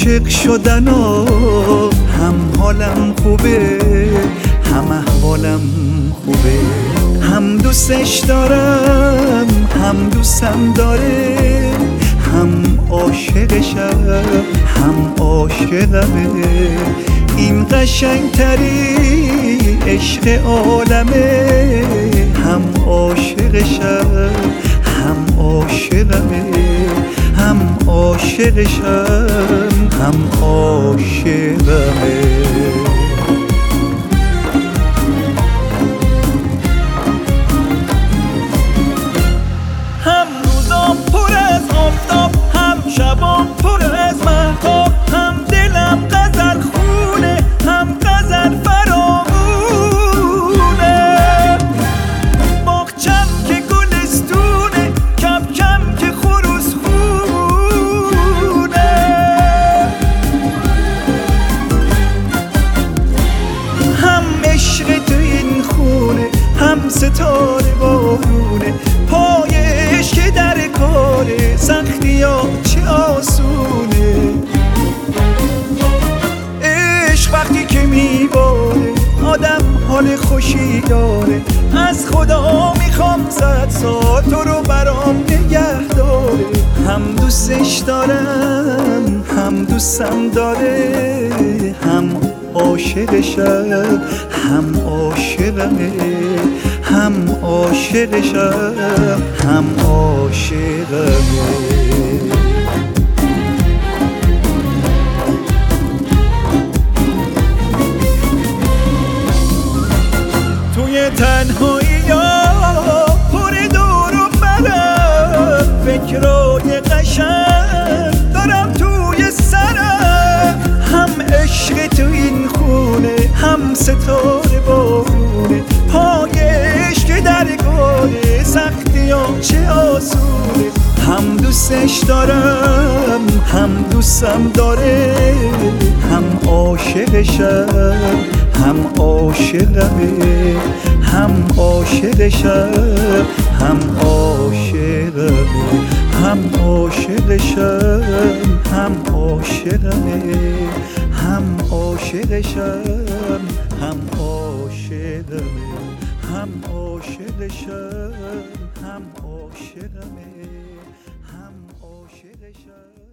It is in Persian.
عاشق شدن و هم حالم خوبه هم احوالم خوبه، هم دوستش دارم هم دوستم داره، هم عاشقشم هم عاشقمه. این قشنگترین عشق عالمه، هم عاشقشم هم عاشقمه، هم عاشقشم هم عاشقمه. هم روزام پر از آفتاب هم شبام پر از مهتاب، هم دلم غزل خونه هم غزل فرامونه. باغچم که گلستونه کم کم که خروس خونه. هم عشق تو این خونه هم ستاره بارونه، پای عشق در کاره سختی ها چه آسونه. عشق وقتی که میباره آدم حال خوشی داره، از خدا میخوام 100 سال تو رو برام نگه داره. هم دوستش دارم هم دوستم داره، هم عاشقشم هم عاشقمه، هم عاشقشم هم عاشقمه. توی تنهایی ها پر دور و برم، فکرای قشنگ دارم توی سرم. هم عشق تو این خونه هم ستاره بارونه، پای عشق در گاره سختی ها چه آسونه. هم دوستش دارم هم دوستم داره، هم عاشقشم هم عاشقمه، هم عاشقشم هم عاشقمه، هم عاشقشم هم عاشقمه، هم عاشقشم هم عاشقمه، هم عاشقشم هم عاشقمه، هم عاشقشم.